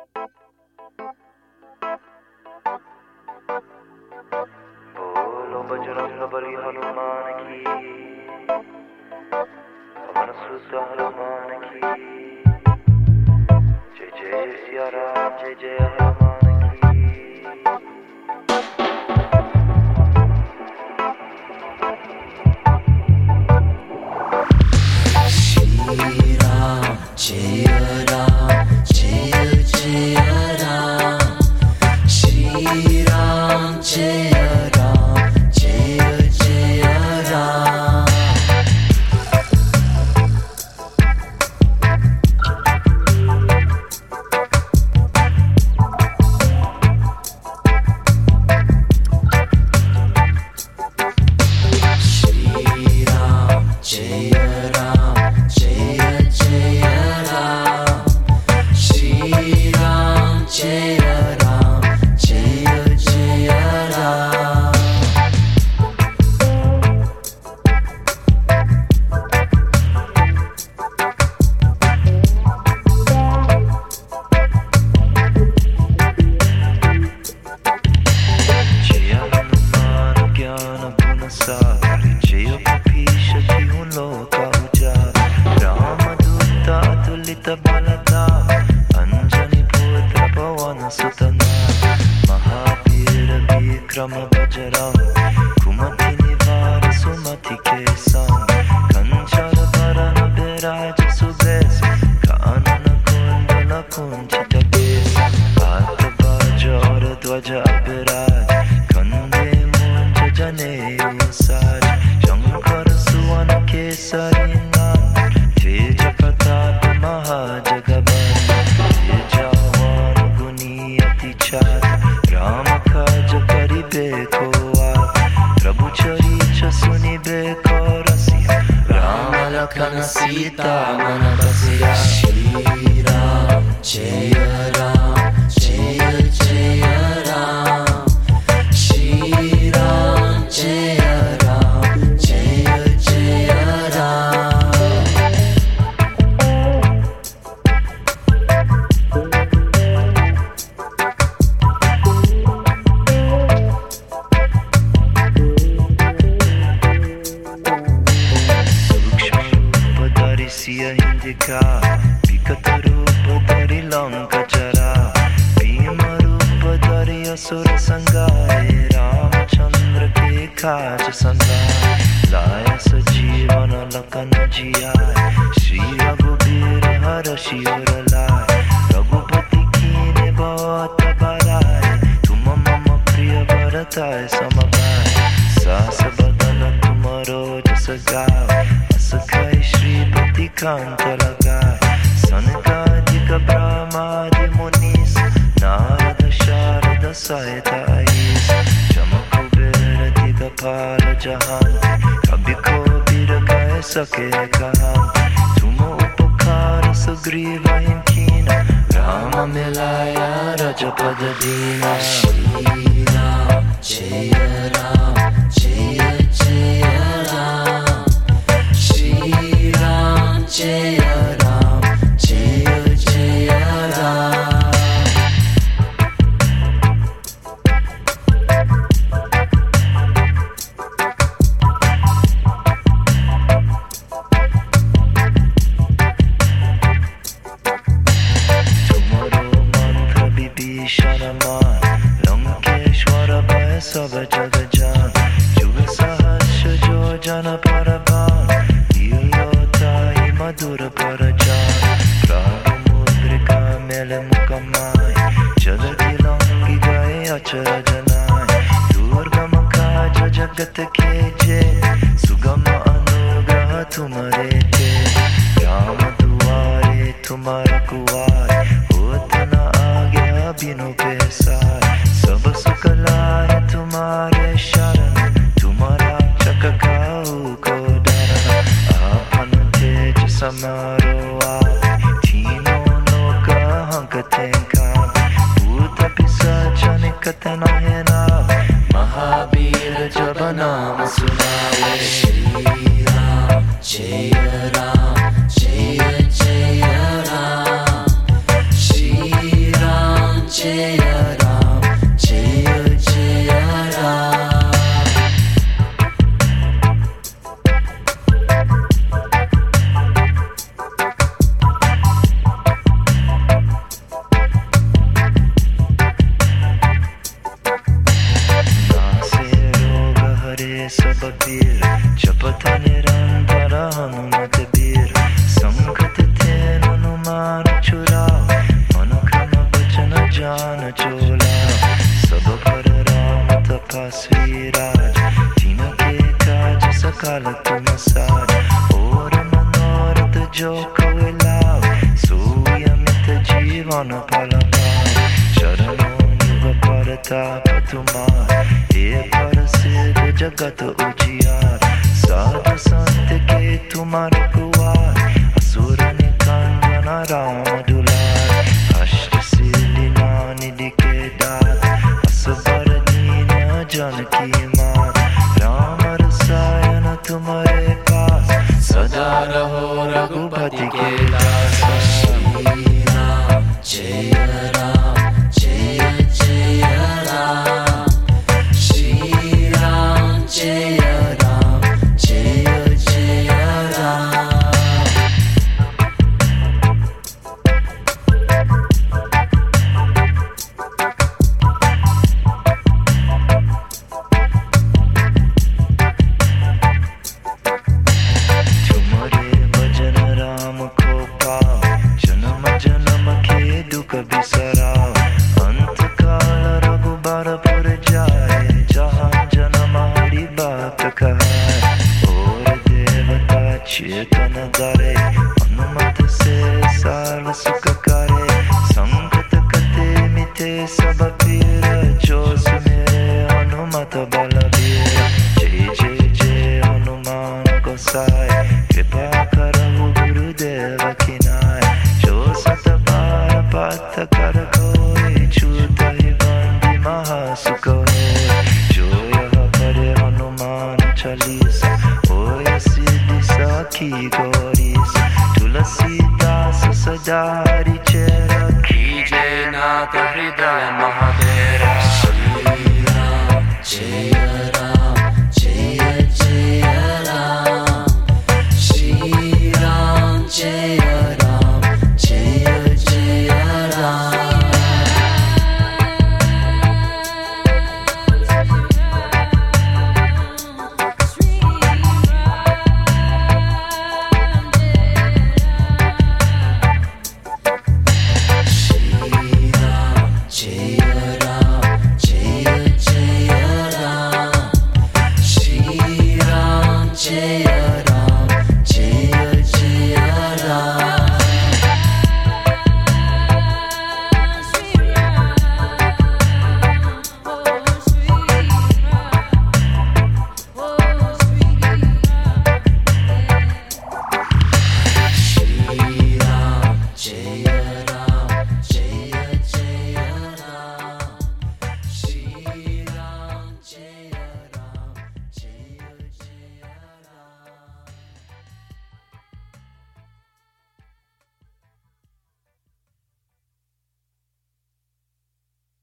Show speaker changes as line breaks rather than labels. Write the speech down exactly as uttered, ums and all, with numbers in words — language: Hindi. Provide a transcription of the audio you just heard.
बोलो बजरंग बली हनुमान की, पवन सुत हनुमान की, जय जय सिया राम जय जय हनुमान की।
श्री राम जय राम जय जय राम, श्री राम जय राम जय जय राम। श्री राम जय राम जय जय राम, श्री राम जय राम जय जय राम।
जय हनुमान ज्ञान गुण सागर, जय कपीश तिहु लोक उजागर। रामदूत अतुलित बलधाम, अंजनी पुत्र पवन सुत नाम। महावीर विक्रम बजरंग, कुमति निवार सुमति के संग। कंचन बरन बिराज सुबेश, कानन कुंडल कुंचित केश। हाथ बाजोर ध्वज अभिराज, कंधे मूंज जनेऊ साज। शंकर सुवन केसरी नंदन, तेज प्रताप महाजगबंदन। तेजवान गुणी अति चातुर, राम काज करिबे को आतुर। प्रभु चरित सुनिबे को रसिया,
राम लखन सीता मन बसिया। श्री राम जय राम जय जय राम, श्री राम जय राम जय जय राम।
सूक्ष्म रूप धरि सिय हिंदिका, विकट रूप धरि लंक जरा। भीम रूप धरि असुर संहारे, रामचंद्र के काज संधारे। लाय सजीवन लखन जियाय, श्री रघुबीर हरषि उर लाय। रघुपति कीन्ह बहुत बड़ाई, तुम मम प्रिय भरताय समभाई। सास बदन तुमरो जस गावै, अस कहि श्रीपति कांत लगाय। सनकादिक ब्रह्मादि मुनीस, नारद शारद सहित अहीस। जम कुबेर दिगपाल जहांत, कबि कोबिर कह सके कहांत। तुम उपकार सुग्रीव कीन्हा, राम मिलाया रजपद दीना।
श्री राम जय राम जय जय राम, श्री राम जय राम जय जय राम।
तुमरो मंत्र विभीषण मान, लंकेश्वर भय सब जग जान। जुग सहस्र जो जन पर भान, दियो ताहि मधुर पर जान। प्राग मुद्रिका मेल मुख माय, जगति लंघि गए अचरज नाय। दुर्गम काज जगत के जे, सुगम अनुग्रह तुमरे ते। राम दुआरे तुम रखवारे, होत न आज्ञा बिनु पैसारे। सब सुख लाए तुम्हारे शरण, तुम्हारा चक काहू को डरना। आपन तेज समारो आप, तीनों लोक हंकते काप। भूत पिशाच निकट नहीं नाम, महावीर जब नाम सुनावे। श्री राम जय राम जय जय राम, श्री राम ज्ञान चोला सब पर राम तपस्वी राज जिनके काज सकल तुम साज और मनोरथ जो कोई लाभ सुयमित जीवन फल पाए शरणों युग परताप तुम्हार हे प्रसिद्ध जगत उजियार साधु संत के तुम्हारे कुआर असुर निकंदन राम दुलार अष्ट सिद्धि निधि के दात असबर दीन जन की मात राम रसायन तुम्हारे पास सदा रहो रघुपति के दास
श्री राम जय राम जय जय राम श्री राम जय राम जय जय राम
तुम्हारे भजन राम को पाओ जन्म जन्म के दुख बिसराओ अंत काल रघुबरपुर जाए जहाँ जन्म हरि बात कहाए और देवता चेतन धरे हनुमत से साल सुख करे संकट कटे मिटे सब पीर जो सुमेरे हनुमत बलबीर जय जय जय हनुमान गोसाई कृपा करहु गुरुदेव की नाय जो सत बार पथ कर कोई छूट ही बंदी महासुख होय जो यह पढ़े हनुमान चालीसा होय सिद्धि साखी गौरीसा तुलसीदास सदा हरि चेरा
कीजे नाथ हृदय महा